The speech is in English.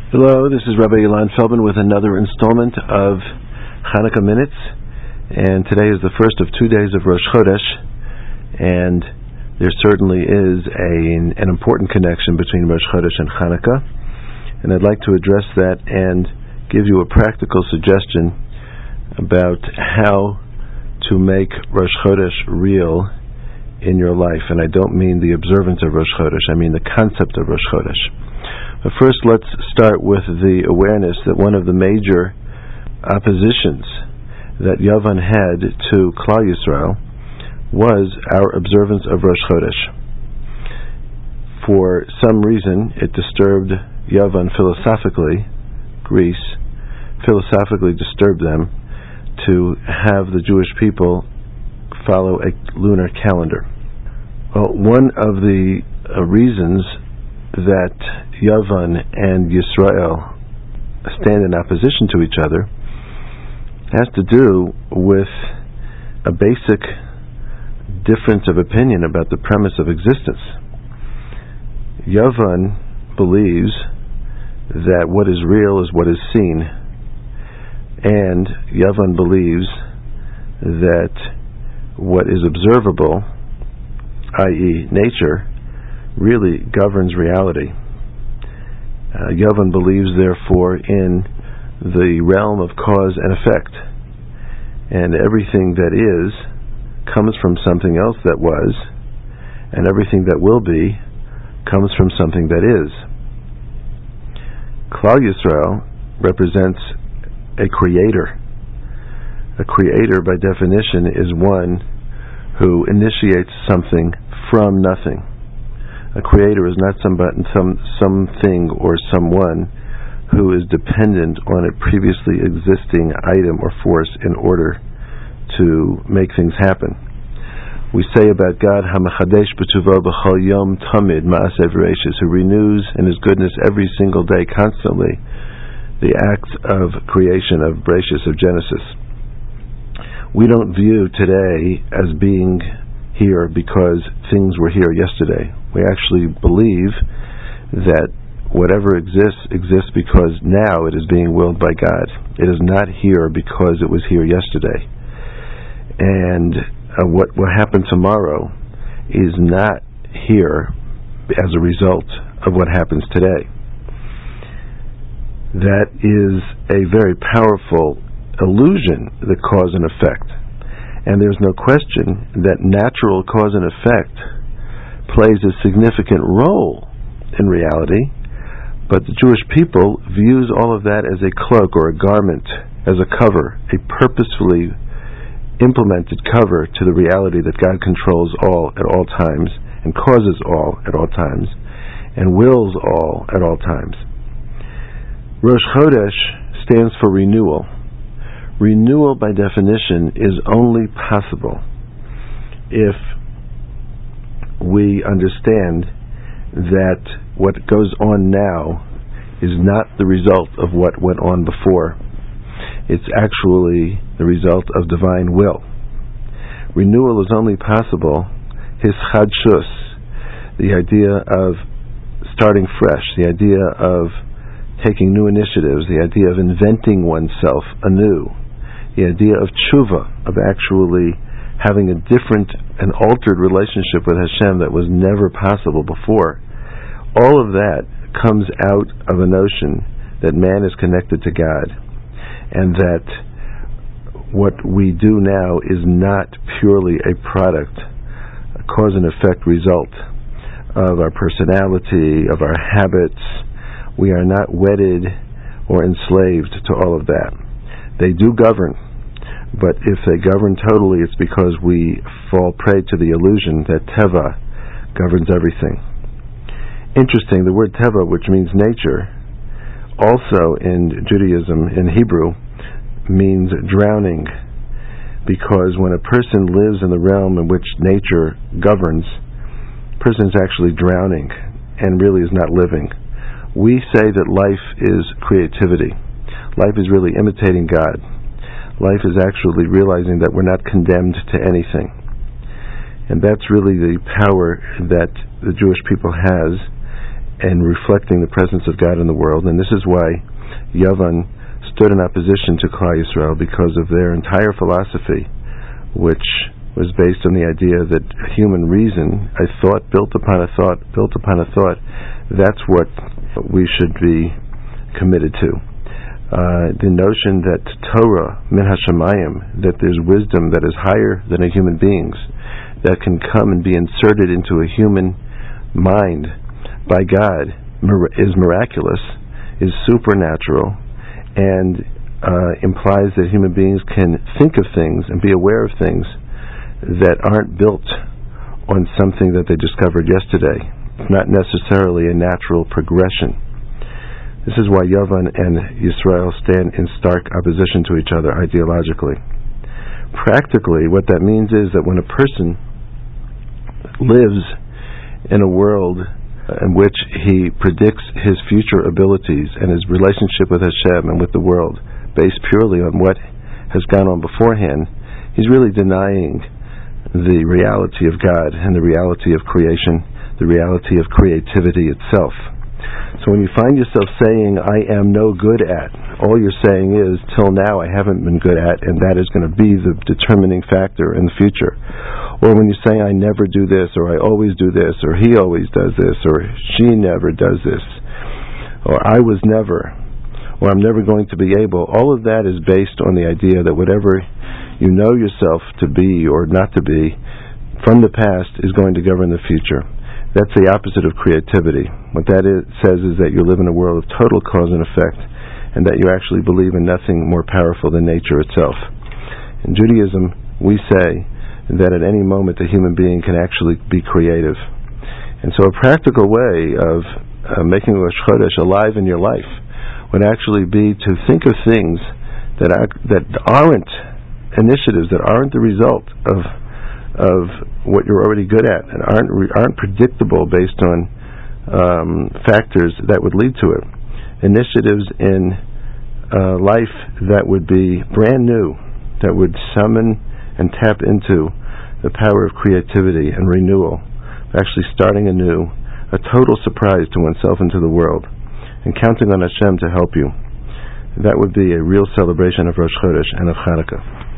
Hello, this is Rabbi Ilan Feldman with another installment of Hanukkah Minutes, and today is the first of 2 days of Rosh Chodesh, and there certainly is an important connection between Rosh Chodesh and Hanukkah, and I'd like to address that and give you a practical suggestion about how to make Rosh Chodesh real in your life. And I don't mean the observance of Rosh Chodesh, I mean the concept of Rosh Chodesh. But first, let's start with the awareness that one of the major oppositions that Yavan had to Klal Yisrael was our observance of Rosh Chodesh. For some reason, it disturbed Yavan philosophically, Greece philosophically disturbed them to have the Jewish people follow a lunar calendar. Well, one of the reasons that Yavan and Yisrael stand in opposition to each other has to do with a basic difference of opinion about the premise of existence. Yavan believes that what is real is what is seen, and Yavan believes that what is observable, i.e. nature, really governs reality. Yavan believes, therefore, in the realm of cause and effect, and everything that is comes from something else that was, and everything that will be comes from something that is. Klal Yisrael represents a creator. A creator, by definition, is one who initiates something from nothing. A creator is not something or someone who is dependent on a previously existing item or force in order to make things happen. We say about God, HaMechadesh b'tuvo b'chol yom tamid ma'aseh v'reishis, who renews in His goodness every single day, constantly, the acts of creation, of Bereshis, of Genesis. We don't view today as being here because things were here yesterday. We actually believe that whatever exists because now it is being willed by God. It is not here because it was here yesterday. And what will happen tomorrow is not here as a result of what happens today. That is a very powerful illusion, the cause and effect. And there's no question that natural cause and effect plays a significant role in reality, but the Jewish people views all of that as a cloak or a garment, as a cover, a purposefully implemented cover to the reality that God controls all at all times, and causes all at all times, and wills all at all times. Rosh Chodesh stands for renewal. Renewal, by definition, is only possible if we understand that what goes on now is not the result of what went on before. It's actually the result of divine will. Renewal is only possible, hischadshus, the idea of starting fresh, the idea of taking new initiatives, the idea of inventing oneself anew, the idea of tshuva, of actually having a different and altered relationship with Hashem that was never possible before. All of that comes out of a notion that man is connected to God, and that what we do now is not purely a product, a cause and effect result of our personality, of our habits. We are not wedded or enslaved to all of that. They do govern, but if they govern totally, it's because we fall prey to the illusion that Teva governs everything. Interesting, the word Teva, which means nature, also in Judaism, in Hebrew, means drowning, because when a person lives in the realm in which nature governs, the person is actually drowning and really is not living. We say that life is creativity. Life is really imitating God. Life is actually realizing that we're not condemned to anything. And that's really the power that the Jewish people has and reflecting the presence of God in the world. And this is why Yavan stood in opposition to Klal Yisrael, because of their entire philosophy, which was based on the idea that human reason, a thought built upon a thought, built upon a thought, that's what we should be committed to. The notion that Torah, min hashamayim, that there's wisdom that is higher than a human being's, that can come and be inserted into a human mind by God, is miraculous, is supernatural, and implies that human beings can think of things and be aware of things that aren't built on something that they discovered yesterday. It's not necessarily a natural progression. This is why Yavan and Yisrael stand in stark opposition to each other ideologically. Practically, what that means is that when a person lives in a world in which he predicts his future abilities and his relationship with Hashem and with the world based purely on what has gone on beforehand, he's really denying the reality of God and the reality of creation, the reality of creativity itself. So when you find yourself saying, I am no good at, all you're saying is, till now I haven't been good at, and that is going to be the determining factor in the future. Or when you're saying, I never do this, or I always do this, or he always does this, or she never does this, or I was never, or I'm never going to be able, all of that is based on the idea that whatever you know yourself to be or not to be from the past is going to govern the future. That's the opposite of creativity. What that says is that you live in a world of total cause and effect, and that you actually believe in nothing more powerful than nature itself. In Judaism, we say that at any moment a human being can actually be creative. And so a practical way of making Rosh Chodesh alive in your life would actually be to think of things that aren't initiatives, that aren't the result of what you're already good at, and aren't predictable based on factors that would lead to it. Initiatives in life that would be brand new, that would summon and tap into the power of creativity and renewal, actually starting anew, a total surprise to oneself and to the world, and counting on Hashem to help you. That would be a real celebration of Rosh Chodesh and of Chanukah.